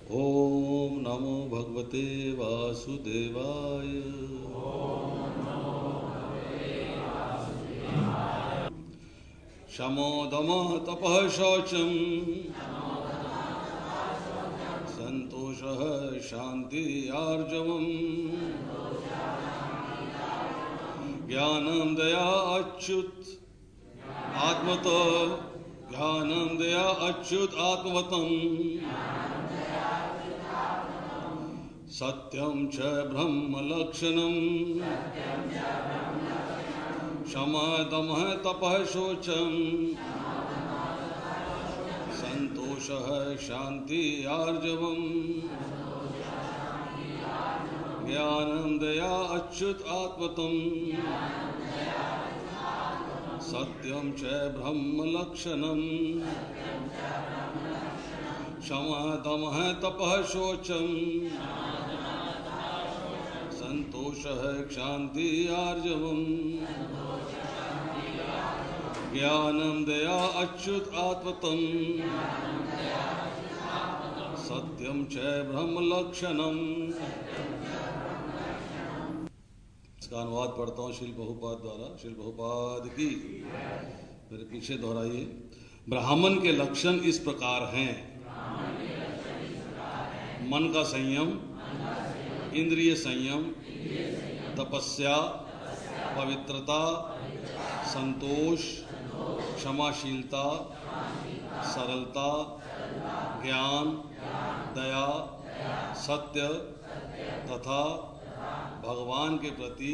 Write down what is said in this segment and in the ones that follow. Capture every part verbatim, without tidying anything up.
ओम नमो भगवते वासुदेवाय। शमो दमः तपः शौचम् संतोषः शांति आर्जवम् ज्ञानं दया अच्युत आत्मतो ज्ञानं दया अच्युत आत्मवतम् सत्यं च ब्रह्म लक्षणम् क्षमा दमः तपः शौचम् संतोषः शांति आर्जवम् ज्ञानं दया अच्युत आत्मतम् सत्यं च ब्रह्म लक्षणम् क्षमा दमः तपः शौचम् संतोषः शांति आर्जवम् ज्ञानं दया अच्युत आत्मतम् सत्यं च ब्रह्म लक्षणम्। इसका अनुवाद पढ़ता हूँ श्रील प्रभुपाद द्वारा। श्रील प्रभुपाद की मेरे पीछे दोहराइए। ब्राह्मण के लक्षण इस प्रकार हैं: मन का संयम, इंद्रिय संयम, तपस्या, पवित्रता, संतोष, क्षमाशीलता, सरलता, ज्ञान, दया, सत्य तथा भगवान के प्रति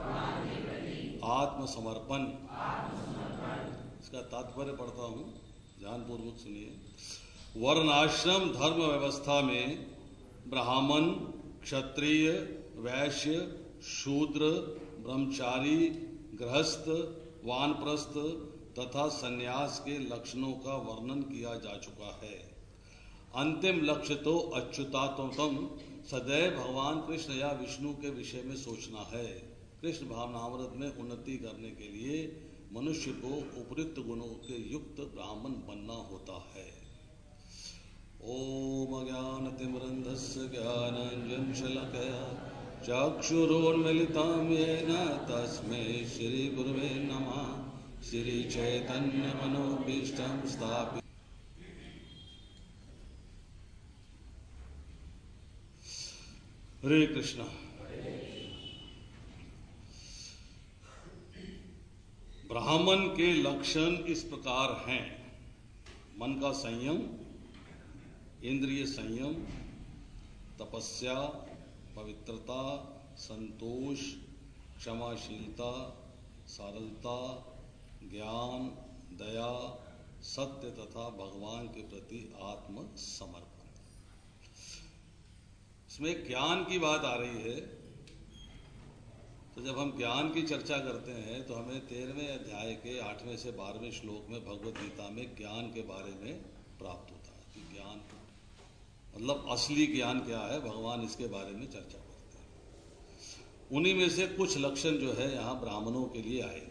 आत्मसमर्पण। इसका तात्पर्य पढ़ता हूँ, ध्यानपूर्वक सुनिए। वर्णाश्रम धर्म व्यवस्था में ब्राह्मण, क्षत्रिय, वैश्य, शूद्र, ब्रह्मचारी, गृहस्थ, वानप्रस्थ तथा सन्यास के लक्षणों का वर्णन किया जा चुका है। अंतिम लक्ष्य तो अच्युतात्मतम सदैव भगवान कृष्ण या विष्णु के विषय में सोचना है। कृष्ण भावनामृत में उन्नति करने के लिए मनुष्य को उपयुक्त गुणों के युक्त ब्राह्मण बनना होता है। ओम अज्ञानतिमिरन्धस्य ज्ञानाञ्जनशलाकया चक्षुरुन्मीलितं येन तस्मै श्रीगुरवे नमः। श्रीचैतन्यमनोभीष्टं स्थापितं हरे कृष्ण। ब्राह्मण के लक्षण इस प्रकार हैं: मन का संयम, इंद्रिय संयम, तपस्या, पवित्रता, संतोष, क्षमाशीलता, सरलता, ज्ञान, दया, सत्य तथा भगवान के प्रति आत्मसमर्पण। इसमें ज्ञान की बात आ रही है। तो जब हम ज्ञान की चर्चा करते हैं तो हमें तेरहवें अध्याय के आठवें से बारहवें श्लोक में भगवद गीता में ज्ञान के बारे में प्राप्त होता है कि ज्ञान मतलब असली ज्ञान क्या है, भगवान इसके बारे में चर्चा करते हैं। उन्हीं में से कुछ लक्षण जो है यहां ब्राह्मणों के लिए आए।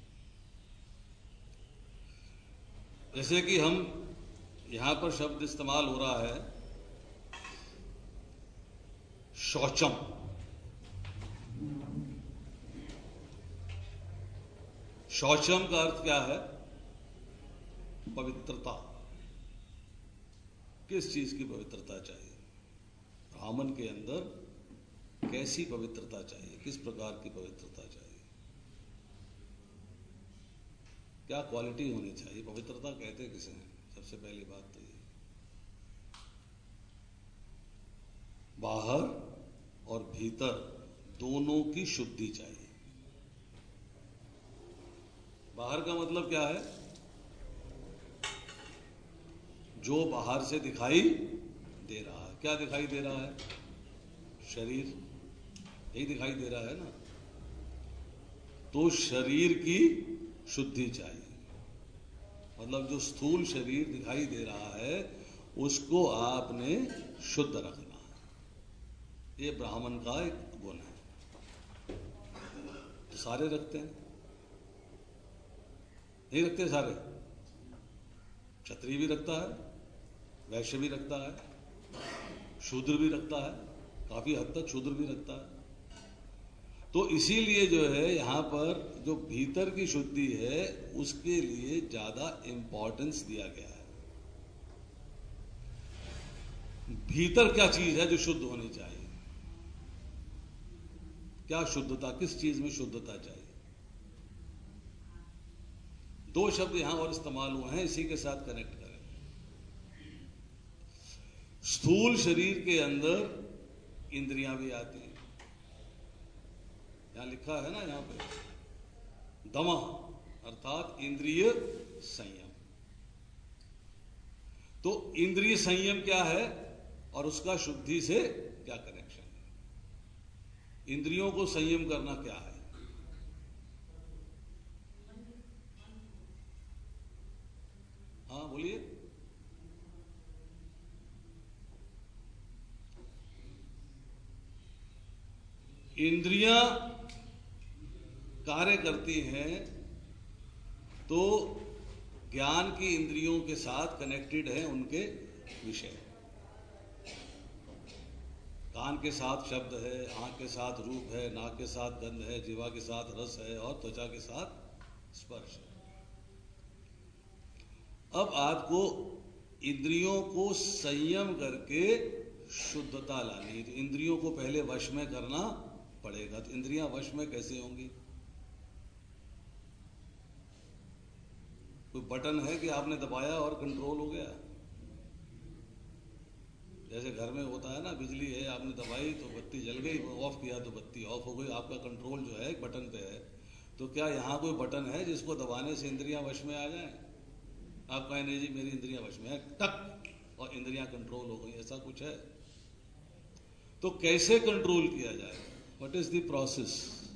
जैसे कि हम यहां पर शब्द इस्तेमाल हो रहा है शौचम। शौचम का अर्थ क्या है? पवित्रता। किस चीज की पवित्रता चाहिए? ब्राह्मण के अंदर कैसी पवित्रता चाहिए, किस प्रकार की पवित्रता चाहिए, क्या क्वालिटी होनी चाहिए? पवित्रता कहते किसे हैं? सबसे पहली बात तो ये बाहर और भीतर दोनों की शुद्धि चाहिए। बाहर का मतलब क्या है? जो बाहर से दिखाई दे रहा है। क्या दिखाई दे रहा है? शरीर, यही दिखाई दे रहा है ना। तो शरीर की शुद्धि चाहिए। मतलब जो स्थूल शरीर दिखाई दे रहा है उसको आपने शुद्ध रखना है। ये ब्राह्मण का एक गुण है। तो सारे रखते हैं? नहीं रखते सारे। क्षत्रिय भी रखता है, वैश्य भी रखता है, शूद्र भी रखता है, काफी हद तक शूद्र भी रखता है। तो इसीलिए जो है यहां पर जो भीतर की शुद्धि है उसके लिए ज्यादा इंपॉर्टेंस दिया गया है। भीतर क्या चीज है जो शुद्ध होनी चाहिए, क्या शुद्धता, किस चीज में शुद्धता चाहिए। दो शब्द यहां और इस्तेमाल हुए हैं, इसी के साथ कनेक्ट करें। स्थूल शरीर के अंदर इंद्रियां भी आती हैं, यहां लिखा है ना, यहां पे दमः अर्थात इंद्रिय संयम। तो इंद्रिय संयम क्या है और उसका शुद्धि से क्या कनेक्शन है। इंद्रियों को संयम करना क्या है? हाँ बोलिए। इंद्रियां कार्य करती हैं तो ज्ञान की इंद्रियों के साथ कनेक्टेड है उनके विषय। कान के साथ शब्द है, आंख के साथ रूप है, नाक के साथ गंध है, जीवा के साथ रस है और त्वचा के साथ स्पर्श है। अब आपको इंद्रियों को संयम करके शुद्धता लानी है, तो इंद्रियों को पहले वश में करना पड़ेगा। तो इंद्रियां वश में कैसे होंगी? कोई बटन है कि आपने दबाया और कंट्रोल हो गया? जैसे घर में होता है ना, बिजली है, आपने दबाई तो बत्ती जल गई, ऑफ किया तो बत्ती ऑफ हो गई, आपका कंट्रोल जो है एक बटन पे है। तो क्या यहां कोई बटन है जिसको दबाने से इंद्रियां वश में आ जाएं? आप कहें नहीं जी मेरी इंद्रियां वश में है, टक और इंद्रियां कंट्रोल हो गई, ऐसा कुछ है? तो कैसे कंट्रोल किया जाए? What is the process?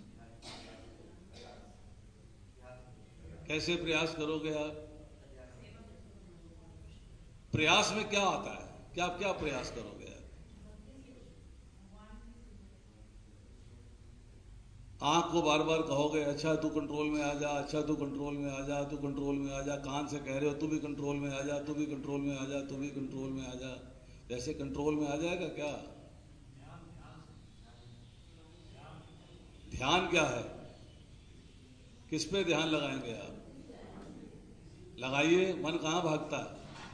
कैसे प्रयास करोगे आप? प्रयास में क्या आता है? क्या आप क्या प्रयास करोगे? आंख को बार बार कहोगे अच्छा तू कंट्रोल में आ जा, अच्छा तू कंट्रोल में आ जा, तू कंट्रोल में आ जा। कान से कह रहे हो तू भी कंट्रोल में आ जा, तू भी कंट्रोल में आ जा, तू भी कंट्रोल में आ जा। जैसे कंट्रोल में आ जाएगा क्या? ध्यान क्या है? किस पे ध्यान लगाएंगे आप? लगाइए, मन कहां भागता है?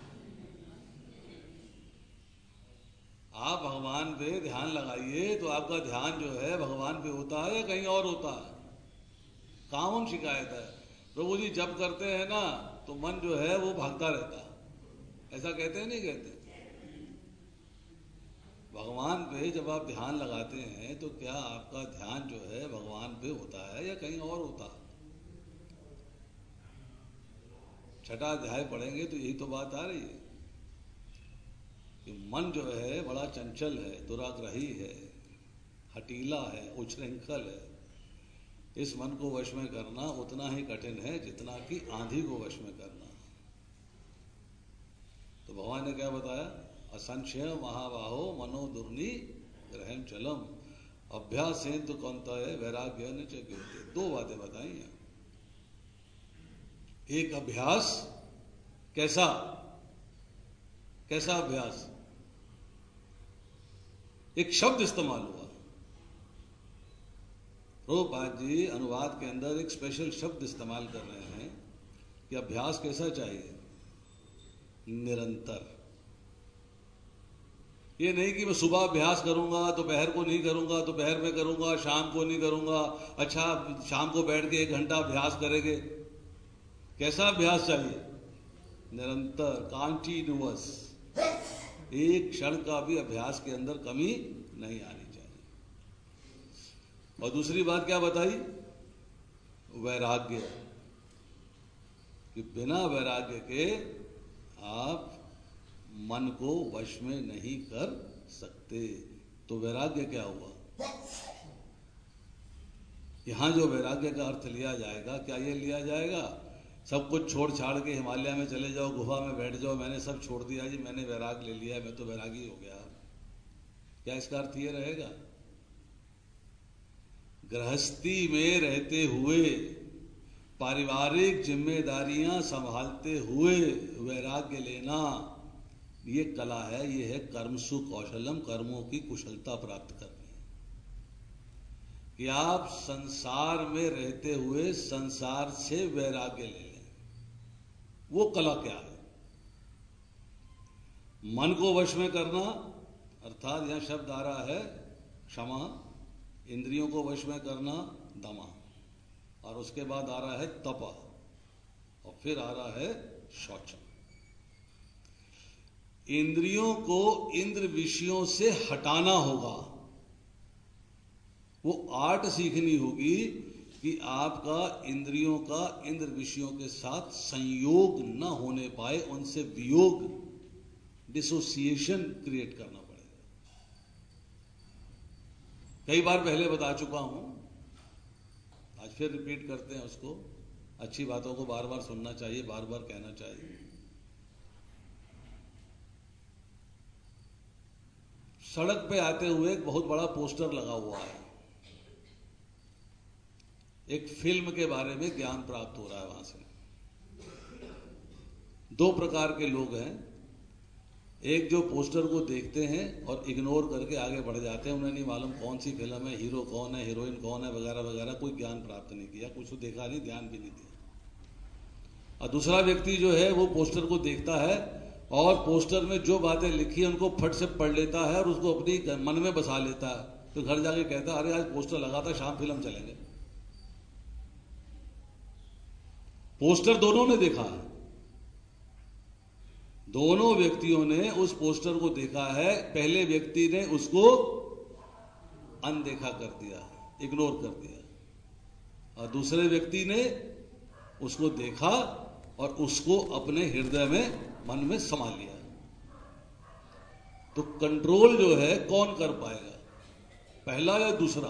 आप भगवान पे ध्यान लगाइए तो आपका ध्यान जो है भगवान पे होता है या कहीं और होता है? कॉमन शिकायत है, प्रभु जी जब करते हैं ना तो मन जो है वो भागता रहता है, ऐसा कहते हैं नहीं कहते? भगवान पे जब आप ध्यान लगाते हैं तो क्या आपका ध्यान जो है भगवान पे होता है या कहीं और होता है? छठा अध्याय पढ़ेंगे तो यही तो बात आ रही है कि मन जो है बड़ा चंचल है, दुराग्रही है, हटीला है, उच्छृंखल है। इस मन को वश में करना उतना ही कठिन है जितना कि आंधी को वश में करना। तो भगवान ने क्या बताया? असंशय महाबाहो मनो दुर्नी ग्रहण चलम अभ्यासेन तो कौंतेय वैराग्य न चक्योते। दो बातें बताई हैं। एक अभ्यास, कैसा कैसा अभ्यास? एक शब्द इस्तेमाल हुआ, प्रभुपाद जी अनुवाद के अंदर एक स्पेशल शब्द इस्तेमाल कर रहे हैं कि अभ्यास कैसा चाहिए? निरंतर। ये नहीं कि मैं सुबह अभ्यास करूंगा दोपहर को नहीं करूंगा, दोपहर में करूंगा शाम को नहीं करूंगा, अच्छा शाम को बैठ के एक घंटा अभ्यास करेंगे। कैसा अभ्यास चाहिए? निरंतर, कॉन्टिन्यूअस। एक क्षण का भी अभ्यास के अंदर कमी नहीं आनी चाहिए। और दूसरी बात क्या बताई? वैराग्य, कि बिना वैराग्य के आप मन को वश में नहीं कर सकते। तो वैराग्य क्या हुआ? यहां जो वैराग्य का अर्थ लिया जाएगा, क्या ये लिया जाएगा सब कुछ छोड़ छाड़ के हिमालय में चले जाओ, गुफा में बैठ जाओ, मैंने सब छोड़ दिया जी, मैंने वैराग ले लिया, मैं तो वैरागी हो गया? क्या इसका अर्थ ये रहेगा? गृहस्थी में रहते हुए, पारिवारिक जिम्मेदारियां संभालते हुए वैराग्य लेना ये कला है, ये है कर्मसु कौशलम, कर्मों की कुशलता प्राप्त करनी, कि आप संसार में रहते हुए संसार से वैराग्य ले लें। वो कला क्या है? मन को वश में करना, अर्थात यहां शब्द आ रहा है क्षमा, इंद्रियों को वश में करना दमा, और उसके बाद आ रहा है तप, और फिर आ रहा है शौचम। इंद्रियों को इंद्र विषयों से हटाना होगा। वो आर्ट सीखनी होगी कि आपका इंद्रियों का इंद्र विषयों के साथ संयोग न होने पाए, उनसे वियोग, डिसोसिएशन क्रिएट करना पड़ेगा। कई बार पहले बता चुका हूं, आज फिर रिपीट करते हैं उसको। अच्छी बातों को बार बार सुनना चाहिए, बार बार कहना चाहिए। सड़क पे आते हुए एक बहुत बड़ा पोस्टर लगा हुआ है, एक फिल्म के बारे में ज्ञान प्राप्त हो रहा है। वहां से दो प्रकार के लोग हैं, एक जो पोस्टर को देखते हैं और इग्नोर करके आगे बढ़ जाते हैं, उन्हें नहीं मालूम कौन सी फिल्म है, हीरो कौन है, हीरोइन कौन है, वगैरह वगैरह, कोई ज्ञान प्राप्त नहीं किया, कुछ तो देखा नहीं, ध्यान भी नहीं दिया। और दूसरा व्यक्ति जो है वो पोस्टर को देखता है और पोस्टर में जो बातें लिखी है उनको फट से पढ़ लेता है और उसको अपनी मन में बसा लेता है। तो घर जाके कहता है, अरे आज पोस्टर लगा था, शाम फिल्म चलेंगे। पोस्टर दोनों ने देखा है, दोनों व्यक्तियों ने उस पोस्टर को देखा है। पहले व्यक्ति ने उसको अनदेखा कर दिया, इग्नोर कर दिया, और दूसरे व्यक्ति ने उसको देखा और उसको अपने हृदय में, मन में समा लिया। तो कंट्रोल जो है कौन कर पाएगा, पहला या दूसरा?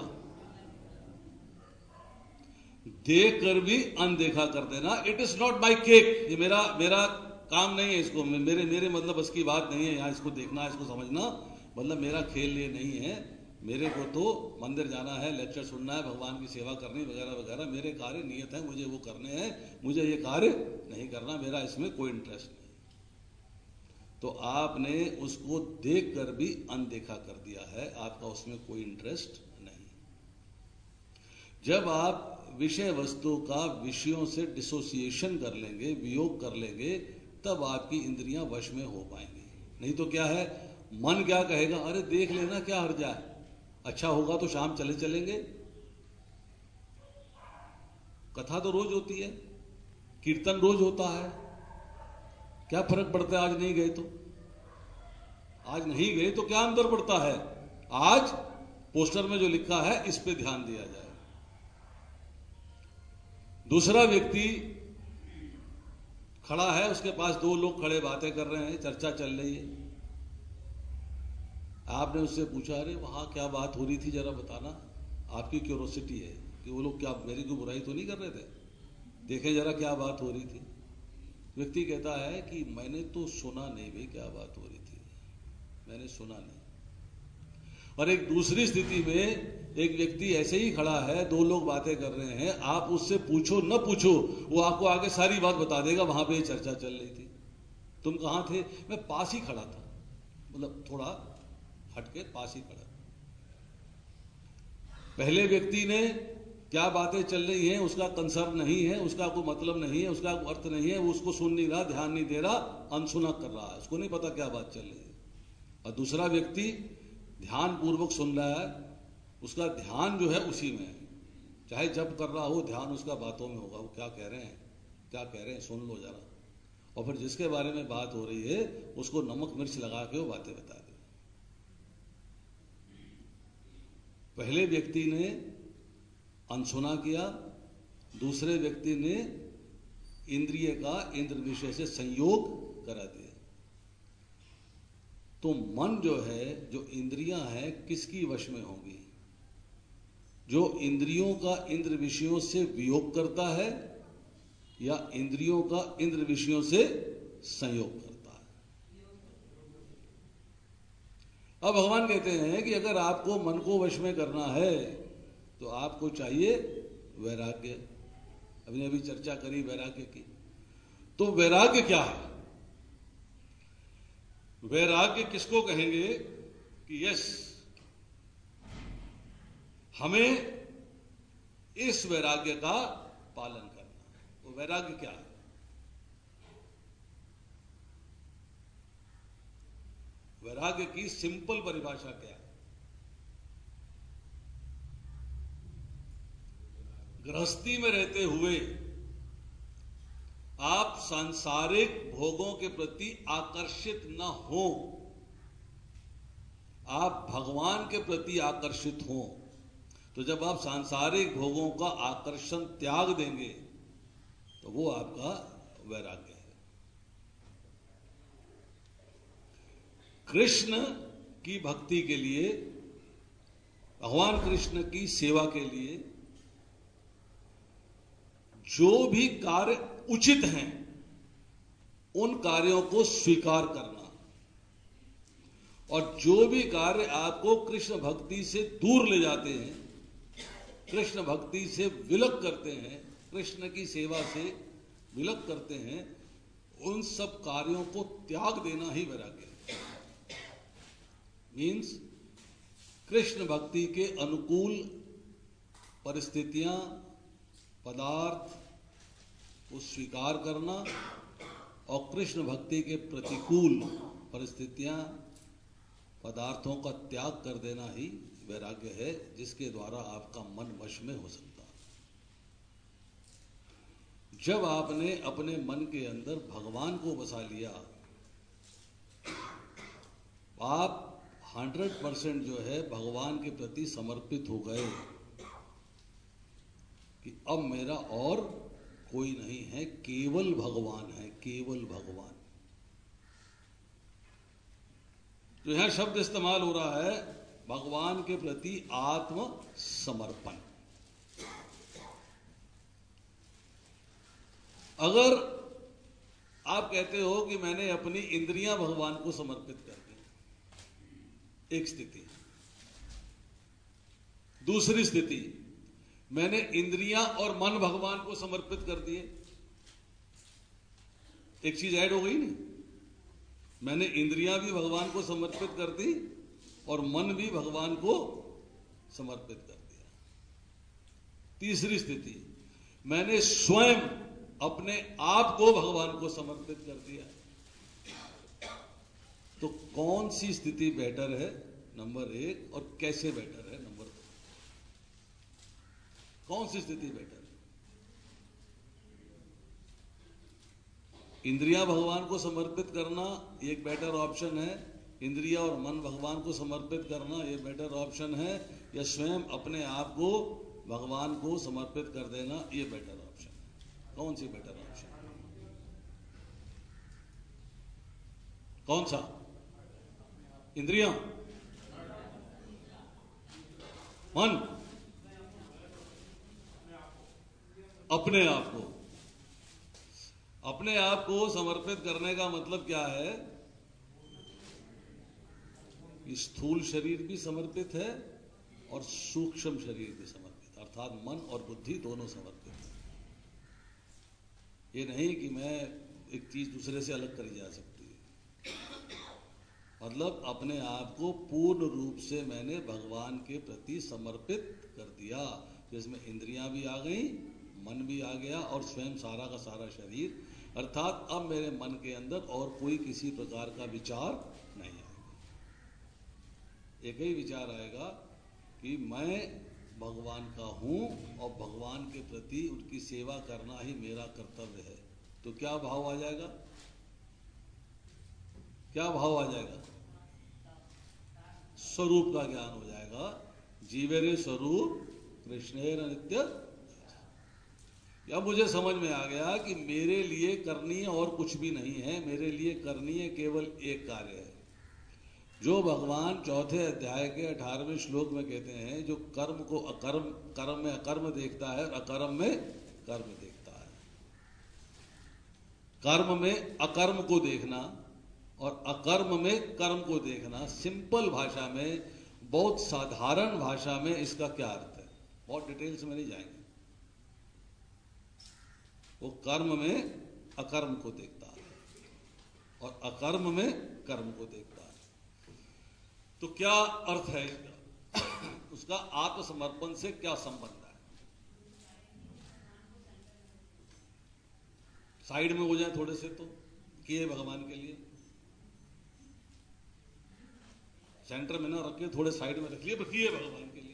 देख कर भी अनदेखा कर देना, it is not my cake, ये मेरा मेरा काम नहीं है, इसको मेरे मेरे मतलब बस की बात नहीं है, यहां इसको देखना, इसको समझना, मतलब मेरा खेल ये नहीं है। मेरे को तो मंदिर जाना है, लेक्चर सुनना है, भगवान की सेवा करनी वगैरह वगैरह, मेरे कार्य नियत है, मुझे वो करने हैं, मुझे ये कार्य नहीं करना, मेरा इसमें कोई इंटरेस्ट नहीं। तो आपने उसको देख कर भी अनदेखा कर दिया है, आपका उसमें कोई इंटरेस्ट नहीं। जब आप विषय वस्तु का विषयों से डिसोसिएशन कर लेंगे, वियोग कर लेंगे, तब आपकी इंद्रियां वश में हो पाएंगी। नहीं तो क्या है, मन क्या कहेगा, अरे देख लेना, क्या हर्ज है, अच्छा होगा तो शाम चले चलेंगे, कथा तो रोज होती है, कीर्तन रोज होता है, क्या फर्क पड़ता है आज नहीं गए तो? आज नहीं गए तो क्या अंतर पड़ता है? आज पोस्टर में जो लिखा है इस पे ध्यान दिया जाए। दूसरा व्यक्ति खड़ा है, उसके पास दो लोग खड़े बातें कर रहे हैं, चर्चा चल रही है। आपने उससे पूछा, अरे वहां क्या बात हो रही थी, जरा बताना। आपकी क्यूरोसिटी है कि वो लोग क्या मेरी कोई बुराई तो नहीं कर रहे थे, देखें जरा क्या बात हो रही थी। व्यक्ति कहता है कि मैंने तो सुना नहीं भाई क्या बात हो रही थी, मैंने सुना नहीं। और एक दूसरी स्थिति में एक व्यक्ति ऐसे ही खड़ा है, दो लोग बातें कर रहे हैं, आप उससे पूछो न पूछो, वो आपको आगे सारी बात बता देगा, वहां पे चर्चा चल रही थी, तुम कहां थे? मैं पास ही खड़ा था, मतलब थोड़ा हटके पास ही खड़ा। पहले व्यक्ति ने क्या बातें चल रही हैं उसका कंसर्न नहीं है, उसका कोई मतलब नहीं है, उसका कोई अर्थ नहीं है, वो उसको सुन नहीं रहा, ध्यान नहीं दे रहा, अनसुना कर रहा है, उसको नहीं पता क्या बात चल रही है। और दूसरा व्यक्ति ध्यान पूर्वक सुन रहा है, उसका ध्यान जो है उसी में है, चाहे जब कर रहा हो ध्यान उसका बातों में होगा, वो क्या कह रहे हैं, क्या कह रहे हैं सुन लो जरा। और फिर जिसके बारे में बात हो रही है उसको नमक मिर्च लगा के वो बातें बता दे। पहले व्यक्ति ने अनसुना किया, दूसरे व्यक्ति ने इंद्रिय का इंद्र विषय से संयोग करा दिया। तो मन जो है, जो इंद्रियां हैं, किसकी वश में होंगी? जो इंद्रियों का इंद्र विषयों से वियोग करता है या इंद्रियों का इंद्र विषयों से संयोग करता है। अब भगवान कहते हैं कि अगर आपको मन को वश में करना है तो आपको चाहिए वैराग्य। अभी अभी चर्चा करी वैराग्य की, तो वैराग्य क्या है? वैराग्य किसको कहेंगे कि यस, हमें इस वैराग्य का पालन करना। वो वैराग्य क्या है? वैराग्य की सिंपल परिभाषा क्या है? गृहस्थी में रहते हुए आप सांसारिक भोगों के प्रति आकर्षित न हो, आप भगवान के प्रति आकर्षित हो। तो जब आप सांसारिक भोगों का आकर्षण त्याग देंगे तो वो आपका वैराग्य है। कृष्ण की भक्ति के लिए, भगवान कृष्ण की सेवा के लिए जो भी कार्य उचित हैं उन कार्यों को स्वीकार करना, और जो भी कार्य आपको कृष्ण भक्ति से दूर ले जाते हैं, कृष्ण भक्ति से विलग करते हैं, कृष्ण की सेवा से विलग करते हैं, उन सब कार्यों को त्याग देना ही वैराग्य है। मीन्स कृष्ण भक्ति के अनुकूल परिस्थितियां, पदार्थ को स्वीकार करना, और कृष्ण भक्ति के प्रतिकूल परिस्थितियां, पदार्थों का त्याग कर देना ही वैराग्य है, जिसके द्वारा आपका मन वश में हो सकता है। जब आपने अपने मन के अंदर भगवान को बसा लिया, आप हंड्रेड परसेंट जो है भगवान के प्रति समर्पित हो गए कि अब मेरा और कोई नहीं है, केवल भगवान है, केवल भगवान। तो यहां शब्द इस्तेमाल हो रहा है भगवान के प्रति आत्म समर्पण। अगर आप कहते हो कि मैंने अपनी इंद्रियां भगवान को समर्पित कर दी, एक स्थिति। दूसरी स्थिति, मैंने इंद्रियां और मन भगवान को समर्पित कर दिए, एक चीज ऐड हो गई नहीं। मैंने इंद्रियां भी भगवान को समर्पित कर दी और मन भी भगवान को समर्पित कर दिया। तीसरी स्थिति, मैंने स्वयं अपने आप को भगवान को समर्पित कर दिया। तो कौन सी स्थिति बेटर है? नंबर एक। और कैसे बेटर है? नंबर दो। कौन सी स्थिति बेटर है? इंद्रियां भगवान को समर्पित करना एक बेटर ऑप्शन है, इंद्रिया और मन भगवान को समर्पित करना ये बेटर ऑप्शन है, या स्वयं अपने आप को भगवान को समर्पित कर देना ये बेटर ऑप्शन है? कौन सी बेटर ऑप्शन? कौन सा? इंद्रियां, मन, अपने आप को। अपने आप को समर्पित करने का मतलब क्या है? स्थूल शरीर भी समर्पित है और सूक्ष्म शरीर भी समर्पित, अर्थात मन और बुद्धि दोनों समर्पित है। ये नहीं कि मैं एक चीज दूसरे से अलग करी जा सकती है। मतलब अपने आप को पूर्ण रूप से मैंने भगवान के प्रति समर्पित कर दिया, जिसमें इंद्रियां भी आ गई, मन भी आ गया और स्वयं सारा का सारा शरीर। अर्थात अब मेरे मन के अंदर और कोई किसी प्रकार का विचार नहीं आएगा। एक ही विचार आएगा कि मैं भगवान का हूं और भगवान के प्रति उनकी सेवा करना ही मेरा कर्तव्य है। तो क्या भाव आ जाएगा? क्या भाव आ जाएगा? स्वरूप का ज्ञान हो जाएगा। जीवेरे स्वरूप कृष्णेर नित्य। अब मुझे समझ में आ गया कि मेरे लिए करनीय और कुछ भी नहीं है, मेरे लिए करनीय केवल एक कार्य है, जो भगवान चौथे अध्याय के अठारहवें श्लोक में कहते हैं, जो कर्म को अकर्म, कर्म में अकर्म देखता है और अकर्म में कर्म देखता है। कर्म में अकर्म को देखना और अकर्म में कर्म को देखना, सिंपल भाषा में, बहुत साधारण भाषा में इसका क्या अर्थ है? बहुत डिटेल्स में नहीं जाएंगे। वो कर्म में अकर्म को देखता है। और अकर्म में कर्म को देखता है। तो क्या अर्थ है इसका? उसका आत्मसमर्पण से क्या संबंध है? साइड में हो जाए थोड़े से तो किए भगवान के लिए, सेंटर में ना रखिए, थोड़े साइड में रखिए, किए भगवान के लिए।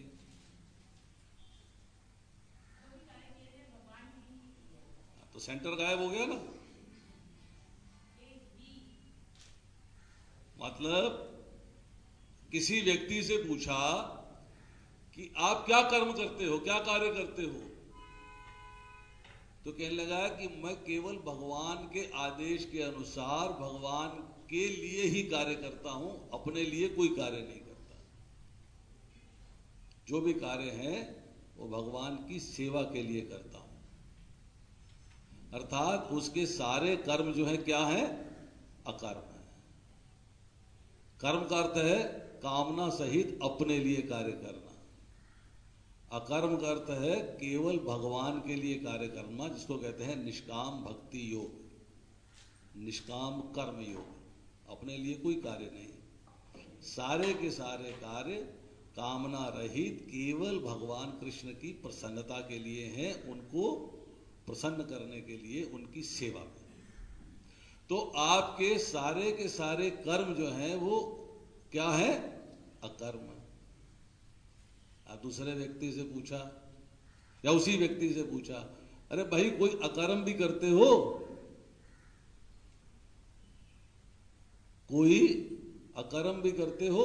तो सेंटर गायब हो गया ना। मतलब किसी व्यक्ति से पूछा कि आप क्या कर्म करते हो, क्या कार्य करते हो, तो कहने लगा कि मैं केवल भगवान के आदेश के अनुसार भगवान के लिए ही कार्य करता हूं, अपने लिए कोई कार्य नहीं करता। जो भी कार्य है वो भगवान की सेवा के लिए करता हूं। अर्थात उसके सारे कर्म जो है क्या है? अकर्म है। कर्म का अर्थ है कामना सहित अपने लिए कार्य करना। अकर्म का अर्थ है केवल भगवान के लिए कार्य करना, जिसको कहते हैं निष्काम भक्ति योग, निष्काम कर्म योग। अपने लिए कोई कार्य नहीं, सारे के सारे कार्य कामना रहित केवल भगवान कृष्ण की प्रसन्नता के लिए हैं, उनको प्रसन्न करने के लिए, उनकी सेवा में। तो आपके सारे के सारे कर्म जो हैं वो क्या है? अकर्म। आप दूसरे व्यक्ति से पूछा या उसी व्यक्ति से पूछा, अरे भाई कोई अकर्म भी करते हो? कोई अकर्म भी करते हो?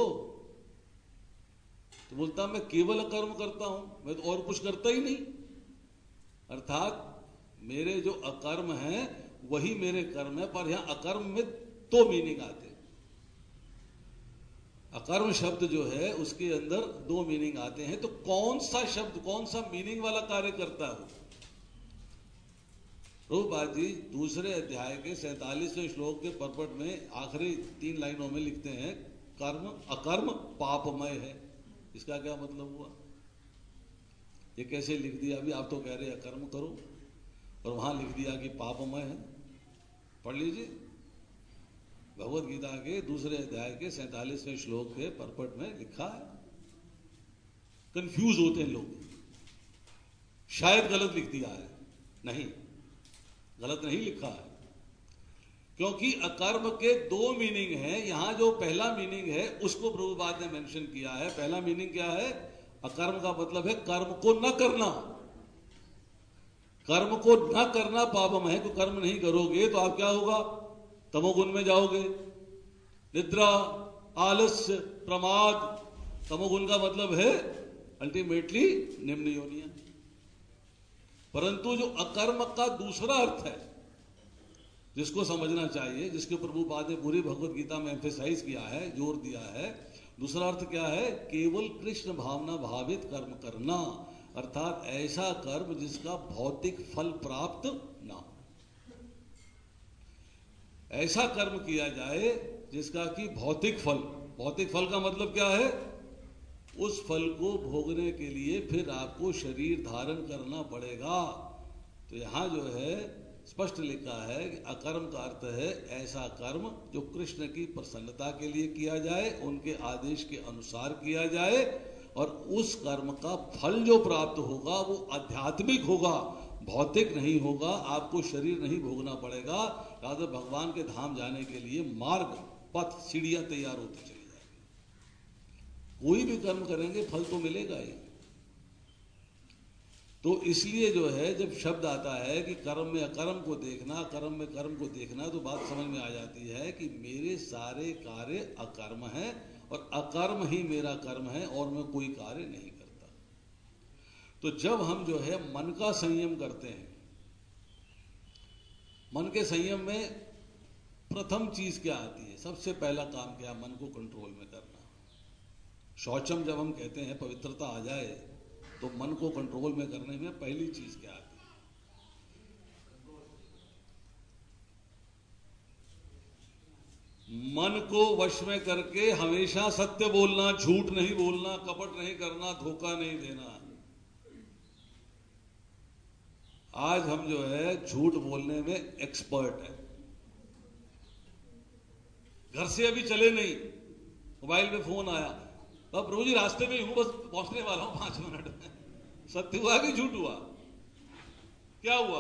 तो बोलता मैं केवल अकर्म करता हूं, मैं तो और कुछ करता ही नहीं। अर्थात मेरे जो अकर्म हैं वही मेरे कर्म है। पर यहां अकर्म में दो मीनिंग आते हैं। अकर्म शब्द जो है उसके अंदर दो मीनिंग आते हैं। तो कौन सा शब्द, कौन सा मीनिंग वाला कार्य करता है? प्रभुपाद जी दूसरे अध्याय के सैंतालीसवें श्लोक के परपट में आखिरी तीन लाइनों में लिखते हैं, कर्म अकर्म पापमय है। इसका क्या मतलब हुआ? ये कैसे लिख दिया? अभी आप तो कह रहे अकर्म करो और वहां लिख दिया कि पापमय है। पढ़ लीजिए, भगवत गीता के दूसरे अध्याय के सैंतालीसवें श्लोक के परपट में लिखा है। कंफ्यूज होते हैं लोग, शायद गलत लिख दिया है। नहीं, गलत नहीं लिखा है, क्योंकि अकर्म के दो मीनिंग हैं। यहां जो पहला मीनिंग है उसको प्रभुपाद ने मेंशन किया है। पहला मीनिंग क्या है? अकर्म का मतलब है कर्म को न करना। कर्म को न करना पापम है। तो कर्म नहीं करोगे तो आप क्या होगा? तमोगुण में जाओगे। निद्रा, आलस्य, प्रमाद, तमोगुण का मतलब है अल्टीमेटली निम्न योनियां। परंतु जो अकर्म का दूसरा अर्थ है जिसको समझना चाहिए, जिसके प्रभुपाद ने पूरी भगवत गीता में एम्फेसाइज किया है, जोर दिया है, दूसरा अर्थ क्या है? केवल कृष्ण भावना भावित कर्म करना। अर्थात ऐसा कर्म जिसका भौतिक फल प्राप्त ना हो। ऐसा कर्म किया जाए जिसका कि भौतिक फल, भौतिक फल का मतलब क्या है? उस फल को भोगने के लिए फिर आपको शरीर धारण करना पड़ेगा। तो यहां जो है स्पष्ट लिखा है कि अकर्म का अर्थ है ऐसा कर्म जो कृष्ण की प्रसन्नता के लिए किया जाए, उनके आदेश के अनुसार किया जाए, और उस कर्म का फल जो प्राप्त होगा वो आध्यात्मिक होगा, भौतिक नहीं होगा। आपको शरीर नहीं भोगना पड़ेगा। राधा भगवान के धाम जाने के लिए मार्ग, पथ, सीढ़ियां तैयार होती चली जाएगी। कोई भी कर्म करेंगे फल तो मिलेगा ही। तो इसलिए जो है जब शब्द आता है कि कर्म में अकर्म को देखना, कर्म में कर्म को देखना, तो बात समझ में आ जाती है कि मेरे सारे कार्य अकर्म हैं और अकर्म ही मेरा कर्म है और मैं कोई कार्य नहीं करता। तो जब हम जो है मन का संयम करते हैं, मन के संयम में प्रथम चीज क्या आती है? सबसे पहला काम क्या? मन को कंट्रोल में करना। शौचम जब हम कहते हैं पवित्रता आ जाए, तो मन को कंट्रोल में करने में पहली चीज क्या आती है? मन को वश में करके हमेशा सत्य बोलना, झूठ नहीं बोलना, कपट नहीं करना, धोखा नहीं देना। आज हम जो है झूठ बोलने में एक्सपर्ट है। घर से अभी चले नहीं, मोबाइल पे फोन आया, अब प्रभु जी रास्ते में हूं, बस पहुंचने वाला हूं पांच मिनट में। सत्य हुआ कि झूठ हुआ? क्या हुआ?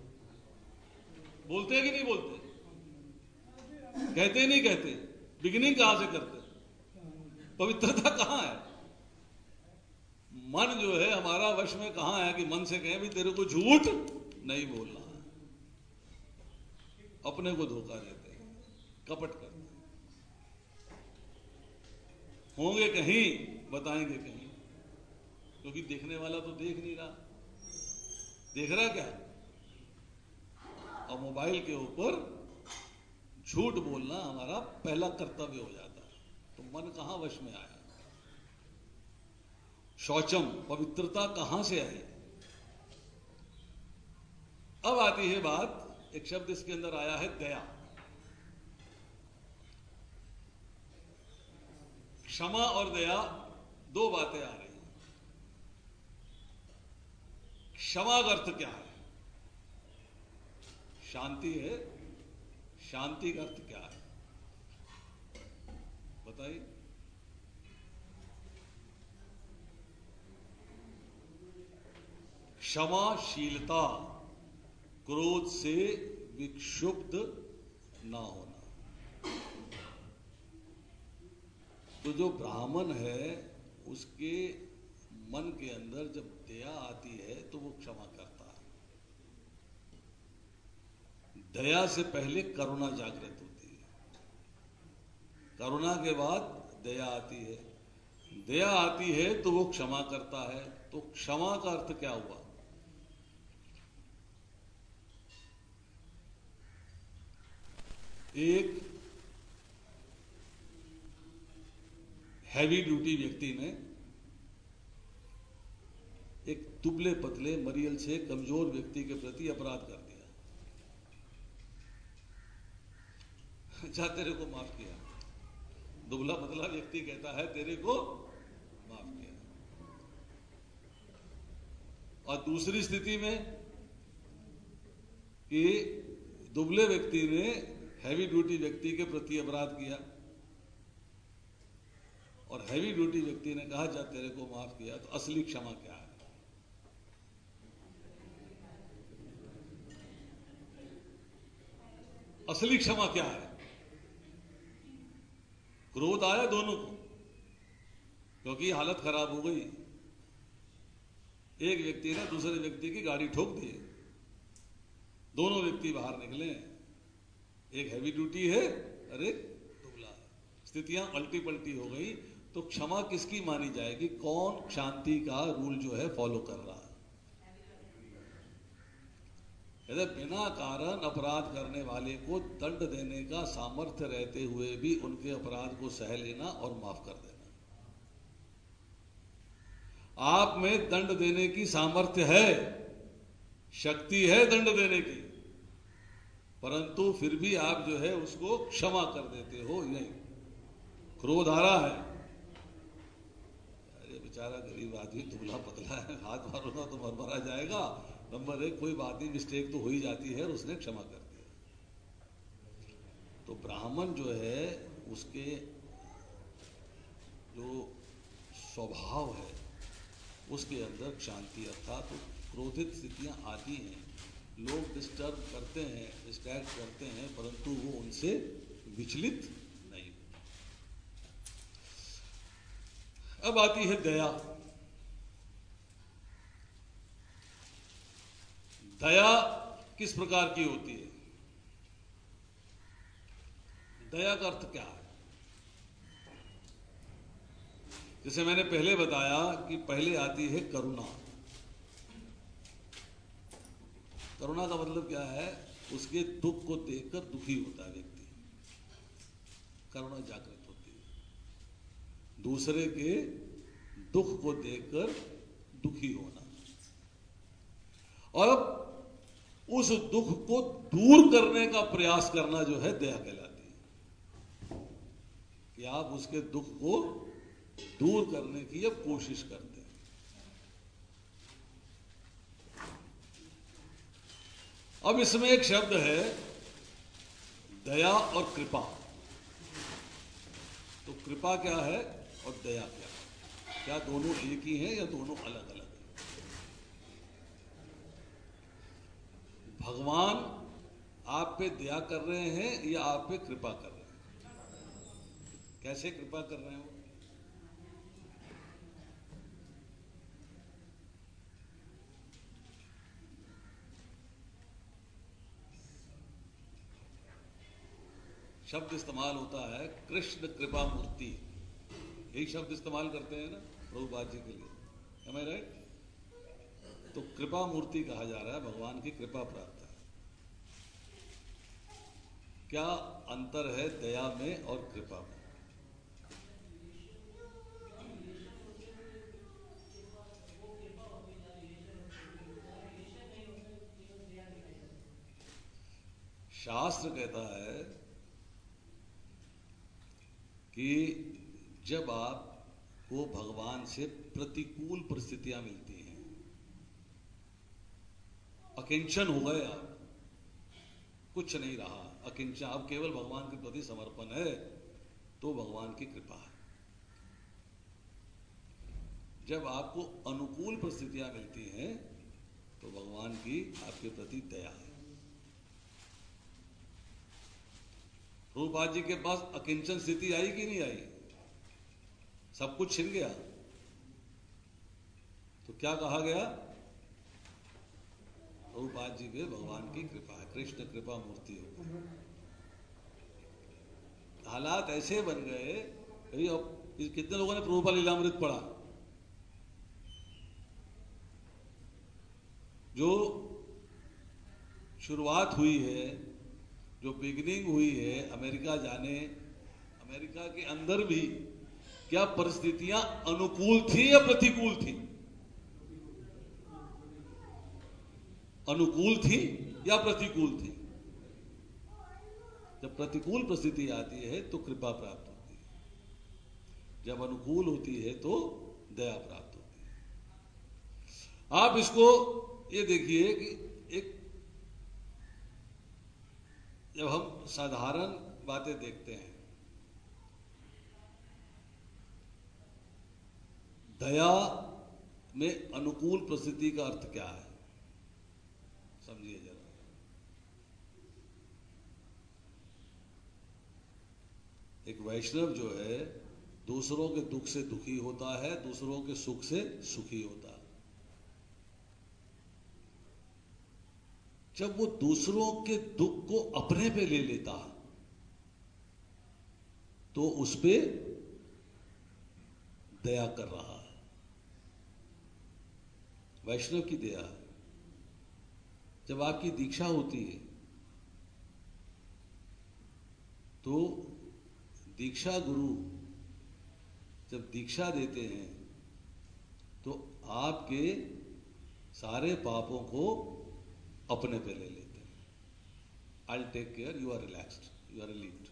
बोलते हैं कि नहीं बोलते? कहते नहीं कहते? बिगिनिंग कहां से करते? पवित्रता कहां है? मन जो है हमारा वश में कहां है कि मन से कहें भी तेरे को झूठ नहीं बोलना है। अपने को धोखा देते हैं, कपट करते हैं। होंगे कहीं, बताएंगे कहीं, क्योंकि देखने वाला तो देख नहीं रहा। देख रहा क्या? और मोबाइल के ऊपर झूठ बोलना हमारा पहला कर्तव्य हो जाता है। तो मन कहां वश में आया? शौचम, पवित्रता कहां से आई? अब आती है बात, एक शब्द इसके अंदर आया है, दया। क्षमा और दया, दो बातें आ रही हैं। क्षमा का अर्थ क्या है? शांति है। शांति का अर्थ क्या है बताइए? क्षमाशीलता, क्रोध से विक्षुब्ध ना होना। तो जो ब्राह्मण है उसके मन के अंदर जब दया आती है तो वो क्षमा करता है। दया से पहले करुणा जागृत होती है, करुणा के बाद दया आती है, दया आती है तो वो क्षमा करता है। तो क्षमा का अर्थ क्या हुआ? एक हैवी ड्यूटी व्यक्ति ने एक दुबले पतले मरियल से कमजोर व्यक्ति के प्रति अपराध कर दिया। जा तेरे को माफ किया। दुबला पतला व्यक्ति कहता है तेरे को माफ किया। और दूसरी स्थिति में कि दुबले व्यक्ति ने हैवी ड्यूटी व्यक्ति के प्रति अपराध किया और हैवी ड्यूटी व्यक्ति ने कहा जा तेरे को माफ किया। तो असली क्षमा क्या है? असली क्षमा क्या है? क्रोध आया दोनों को, क्योंकि हालत खराब हो गई। एक व्यक्ति ने दूसरे व्यक्ति की गाड़ी ठोक दी, दोनों व्यक्ति बाहर निकले। एक हैवी ड्यूटी है और एक दुबला है। स्थितियां पलटी पलटी हो गई। तो क्षमा किसकी मानी जाएगी? कौन शांति का रूल जो है फॉलो कर रहा है? यदि बिना कारण अपराध करने वाले को दंड देने का सामर्थ्य रहते हुए भी उनके अपराध को सह लेना और माफ कर देना। आप में दंड देने की सामर्थ्य है, शक्ति है दंड देने की, परंतु फिर भी आप जो है उसको क्षमा कर देते हो। नहीं, क्रोध आ रहा है, अरे बेचारा गरीब आदमी दुबला पतला है, हाथ मारूंगा तो मरमरा जाएगा। नंबर एक, कोई बात नहीं, मिस्टेक तो हो ही जाती है, और उसने क्षमा कर दिया। तो ब्राह्मण जो है उसके जो स्वभाव है उसके अंदर शांति, अर्थात तो क्रोधित स्थितियां आती हैं, लोग डिस्टर्ब करते हैं, डिस्ट्रैक्ट करते हैं, परंतु वो उनसे विचलित नहीं। अब आती है दया। दया किस प्रकार की होती है? दया का अर्थ क्या है? जैसे मैंने पहले बताया कि पहले आती है करुणा। करुणा का मतलब क्या है? उसके दुख को देखकर दुखी होता है व्यक्ति, करुणा जागृत होती है। दूसरे के दुख को देखकर दुखी होना, और अब उस दुख को दूर करने का प्रयास करना जो है दया कहलाती है। कि आप उसके दुख को दूर करने की अब कोशिश करते हैं। अब इसमें एक शब्द है दया और कृपा। तो कृपा क्या है और दया क्या है? क्या दोनों एक ही हैं या दोनों अलग अलग हैं? भगवान आप पे दया कर रहे हैं या आप पे कृपा कर रहे हैं? कैसे कृपा कर रहे हैं वो? शब्द इस्तेमाल होता है कृष्ण कृपा मूर्ति, यही शब्द इस्तेमाल करते हैं ना प्रभुपाद जी के लिए, am I right? तो कृपा मूर्ति कहा जा रहा है, भगवान की कृपा प्राप्त है। क्या अंतर है दया में और कृपा में? शास्त्र कहता है कि जब आपको भगवान से प्रतिकूल परिस्थितियां मिलती हैं, अकिंचन हो गए आप, कुछ नहीं रहा, अकिंचन, अब केवल भगवान के प्रति समर्पण है, तो भगवान की कृपा है। जब आपको अनुकूल परिस्थितियां मिलती हैं तो भगवान की आपके प्रति दया है। प्रभुपाद जी के पास अकिंचन स्थिति आई कि नहीं आई? सब कुछ छिन गया, तो क्या कहा गया? प्रभुपाद जी पे भगवान की कृपा है, कृष्ण कृपा मूर्ति हो गई। हालात ऐसे बन गए, अभी अब कितने लोगों ने प्रभुपाद लीलामृत पढ़ा? जो शुरुआत हुई है, जो बिगिनिंग हुई है अमेरिका जाने, अमेरिका के अंदर भी क्या परिस्थितियां अनुकूल थी या प्रतिकूल थी? अनुकूल थी या प्रतिकूल थी? जब प्रतिकूल परिस्थिति आती है तो कृपा प्राप्त होती है, जब अनुकूल होती है तो दया प्राप्त होती है। आप इसको ये देखिए कि एक, जब हम साधारण बातें देखते हैं, दया में अनुकूल परिस्थिति का अर्थ क्या है, समझिए जरा। एक वैष्णव जो है दूसरों के दुख से दुखी होता है, दूसरों के सुख से सुखी होता है। जब वो दूसरों के दुख को अपने पे ले लेता तो उस पे दया कर रहा है, वैष्णव की दया है। जब आपकी दीक्षा होती है तो दीक्षा गुरु जब दीक्षा देते हैं तो आपके सारे पापों को अपने पे ले लेते हैं। I'll take care, you are relaxed, you are relieved।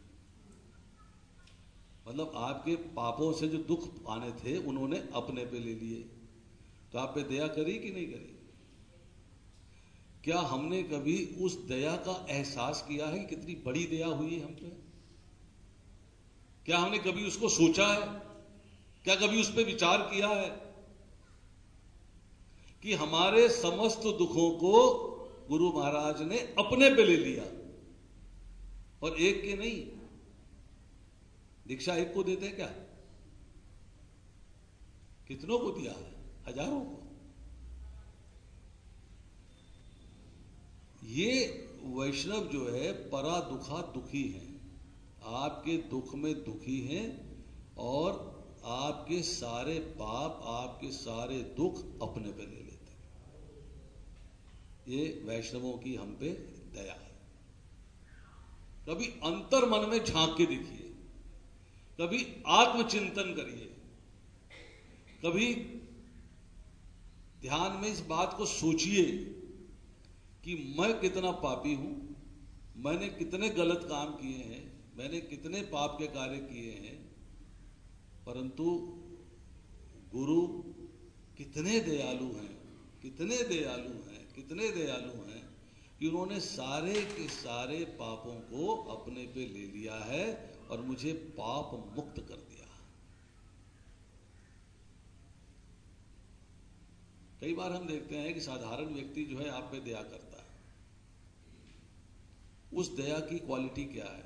मतलब आपके पापों से जो दुख आने थे उन्होंने अपने पे ले लिए। तो आप पे दया करी कि नहीं करी? क्या हमने कभी उस दया का एहसास किया है कि कितनी बड़ी दया हुई है हम पे? क्या हमने कभी उसको सोचा है? क्या कभी उस पे विचार किया है कि हमारे समस्त दुखों को गुरु महाराज ने अपने पे ले लिया? और एक के नहीं, दीक्षा एक को देते हैं क्या? कितनों को दिया है? हजारों को। ये वैष्णव जो है परा दुखा दुखी हैं, आपके दुख में दुखी हैं और आपके सारे पाप, आपके सारे दुख अपने पे ले लेते हैं। ये वैष्णवों की हम पे दया है। कभी अंतर मन में झांक के देखिए, कभी आत्मचिंतन करिए, कभी ध्यान में इस बात को सोचिए कि मैं कितना पापी हूं, मैंने कितने गलत काम किए हैं, मैंने कितने पाप के कार्य किए हैं, परंतु गुरु कितने दयालु हैं, कितने दयालु हैं, कितने दयालु हैं कि उन्होंने सारे के सारे पापों को अपने पे ले लिया है और मुझे पाप मुक्त कर दिया। कई बार हम देखते हैं कि साधारण व्यक्ति जो है आप पे दया करता है, उस दया की क्वालिटी क्या है?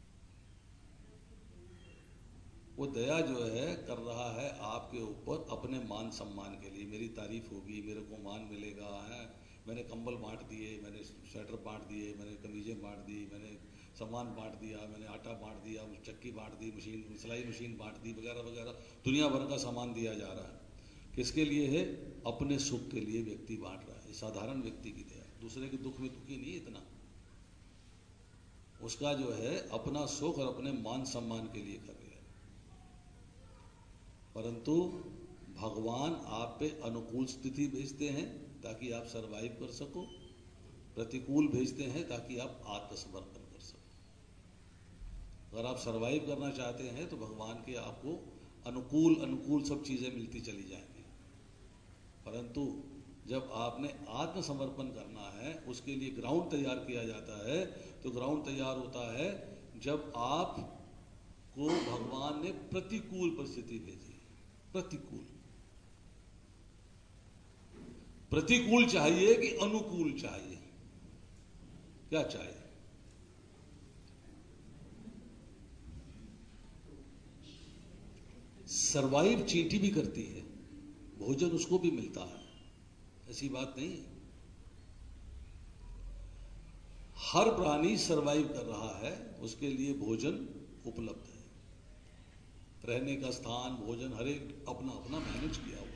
वो दया जो है कर रहा है आपके ऊपर अपने मान सम्मान के लिए, मेरी तारीफ होगी, मेरे को मान मिलेगा है, मैंने कंबल बांट दिए, मैंने स्वेटर बांट दिए, मैंने कमीजें बांट दी, मैंने सामान बांट दिया, मैंने आटा बांट दिया, चक्की बांट दी, मशीन सिलाई मशीन बांट दी, वगैरह वगैरह दुनिया भर का सामान दिया जा रहा है। किसके लिए है? अपने सुख के लिए व्यक्ति बांट रहा है। साधारण व्यक्ति की दया, दूसरे के दुख में दुखी नहीं इतना, उसका जो है अपना सुख और अपने मान सम्मान के लिए कर रहा है। परंतु भगवान आप पे अनुकूल स्थिति भेजते हैं ताकि आप सरवाइव कर सको, प्रतिकूल भेजते हैं ताकि आप आत्मसमर्पण कर सको। अगर आप सरवाइव करना चाहते हैं तो भगवान के आपको अनुकूल अनुकूल सब चीजें मिलती चली जाएंगी, परंतु जब आपने आत्मसमर्पण करना है उसके लिए ग्राउंड तैयार किया जाता है। तो ग्राउंड तैयार होता है जब आप को भगवान ने प्रतिकूल परिस्थिति भेजी। प्रतिकूल प्रतिकूल चाहिए कि अनुकूल चाहिए? क्या चाहिए? सरवाइव चींटी भी करती है, भोजन उसको भी मिलता है, ऐसी बात नहीं है। हर प्राणी सरवाइव कर रहा है, उसके लिए भोजन उपलब्ध है, रहने का स्थान, भोजन, हर एक अपना अपना मैनेज किया हुआ है।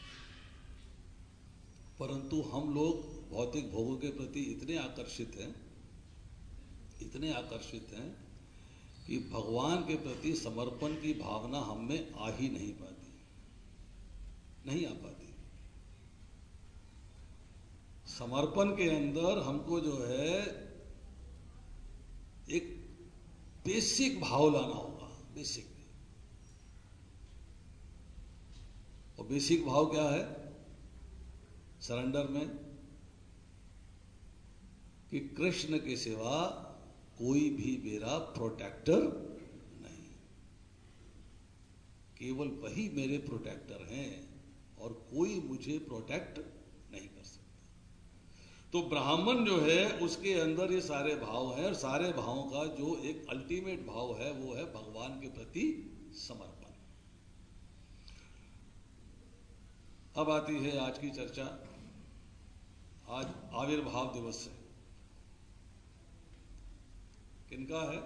परंतु हम लोग भौतिक भोगों के प्रति इतने आकर्षित हैं, इतने आकर्षित हैं कि भगवान के प्रति समर्पण की भावना हम में आ ही नहीं पाती, नहीं आ पाती। समर्पण के अंदर हमको जो है एक बेसिक भाव लाना होगा, बेसिक। और बेसिक भाव क्या है सरेंडर में? कि कृष्ण के सिवा कोई भी मेरा प्रोटेक्टर नहीं, केवल वही मेरे प्रोटेक्टर हैं और कोई मुझे प्रोटेक्ट नहीं कर सकता। तो ब्राह्मण जो है उसके अंदर ये सारे भाव हैं, और सारे भावों का जो एक अल्टीमेट भाव है वो है भगवान के प्रति समर्पण। अब आती है आज की चर्चा। आज आविर्भाव दिवस है, किनका है?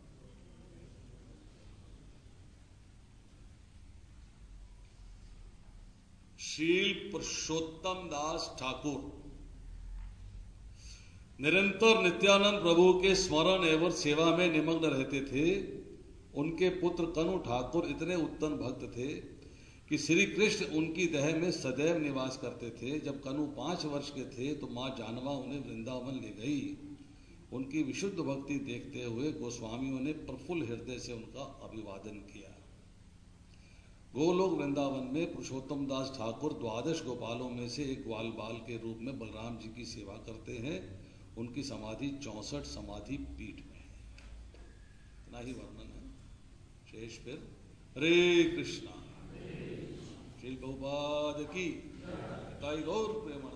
श्री पुरुषोत्तम दास ठाकुर निरंतर नित्यानंद प्रभु के स्मरण एवं सेवा में निमग्न रहते थे। उनके पुत्र कनु ठाकुर इतने उत्तम भक्त थे कि श्री कृष्ण उनकी देह में सदैव निवास करते थे। जब कनु पांच वर्ष के थे तो मां जानवा उन्हें वृंदावन ले गई। उनकी विशुद्ध भक्ति देखते हुए गोस्वामियों ने प्रफुल्ल हृदय से उनका अभिवादन किया। गोलोक वृंदावन में पुरुषोत्तम दास ठाकुर द्वादश गोपालों में से एक ग्वाल बाल के रूप में बलराम जी की सेवा करते हैं। उनकी समाधि चौसठ समाधि पीठ में है। इतना ही वर्णन है, शेष फिर हरे कृष्णा। श्री प्रभुपाद की गौर प्रेम।